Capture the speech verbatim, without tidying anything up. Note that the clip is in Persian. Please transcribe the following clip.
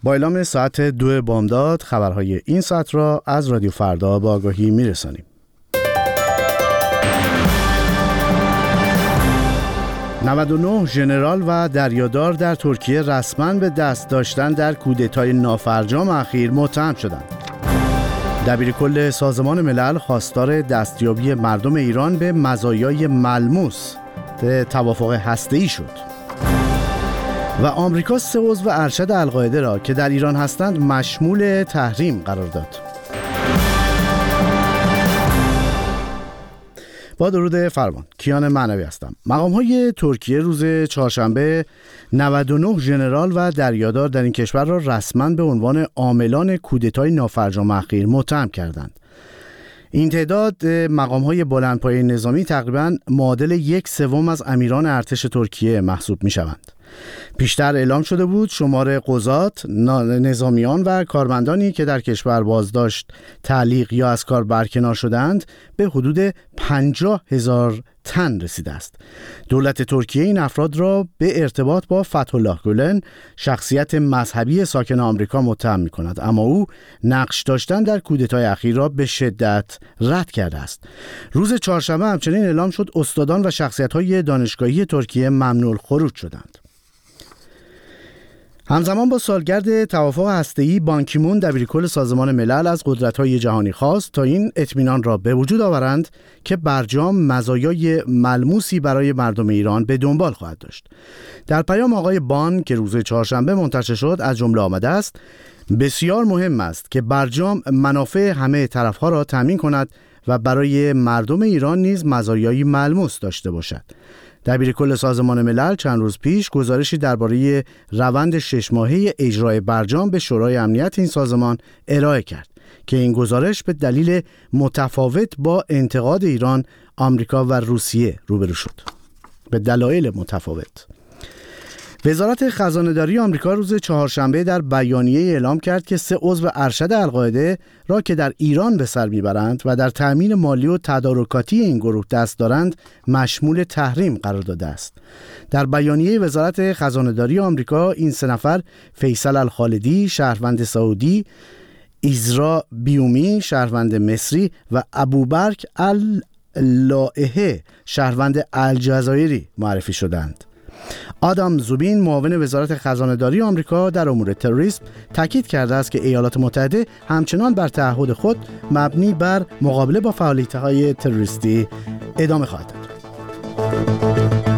با اعلام ساعت دو بامداد خبرهای این ساعت را از رادیو فردا با آگاهی میرسانیم. نود و نه ژنرال و دریادار در ترکیه رسما به دست داشتن در کودتای نافرجام اخیر متهم شدند. دبیرکل سازمان ملل خواستار دستیابی مردم ایران به مزایای ملموس توافق هسته‌ای شد. و آمریکا سه عضو ارشد القاعده را که در ایران هستند مشمول تحریم قرار داد. با درود فرمان، کیان معنوی هستم. مقام‌های ترکیه روز چهارشنبه نود و نه ژنرال و دریادار در این کشور را رسما به عنوان عاملان کودتای نافرجام اخیر متهم کردند. این تعداد مقام‌های بلندپایه نظامی تقریباً معادل یک سوم از امیران ارتش ترکیه محسوب می‌شوند. پیشتر اعلام شده بود شمار قضات، نظامیان و کارمندانی که در کشور بازداشت، تعلیق یا از کار برکنار شدند به حدود پنجاه هزار تن رسیده است. دولت ترکیه این افراد را به ارتباط با فتح‌الله گولن، شخصیت مذهبی ساکن آمریکا، متهم می‌کند، اما او نقش داشتن در کودتای اخیر را به شدت رد کرده است. روز چهارشنبه همچنین اعلام شد استادان و شخصیت‌های دانشگاهی ترکیه ممنوع الخروج شدند. همزمان با سالگرد توافق هسته‌ای، بان کی مون دبیرکل سازمان ملل از قدرت‌های جهانی خواست تا این اطمینان را به وجود آورند که برجام مزایای ملموسی برای مردم ایران به دنبال خواهد داشت. در پیام آقای بان که روز چهارشنبه منتشر شد از جمله آمده است: بسیار مهم است که برجام منافع همه طرف‌ها را تامین کند و برای مردم ایران نیز مزایای ملموس داشته باشد. دبیرکل سازمان ملل چند روز پیش گزارشی درباره روند شش ماهه اجرای برجام به شورای امنیت این سازمان ارائه کرد که این گزارش به دلیل متفاوت با انتقاد ایران، آمریکا و روسیه روبرو شد. به دلایل متفاوت. وزارت خزانه‌داری آمریکا روز چهارشنبه در بیانیه اعلام کرد که سه عضو ارشد القاعده را که در ایران به سر میبرند و در تأمین مالی و تدارکاتی این گروه دست دارند مشمول تحریم قرار داده است. در بیانیه وزارت خزانه‌داری آمریکا این سه نفر فیصل الخالدی، شهروند سعودی، ایزرا بیومی، شهروند مصری و ابوبکر اللائحه، شهروند الجزایری معرفی شدند. آدام زوبین، معاون وزارت خزانه‌داری آمریکا در امور تروریسم، تاکید کرده است که ایالات متحده همچنان بر تعهد خود مبنی بر مقابله با فعالیت‌های تروریستی ادامه خواهد داد.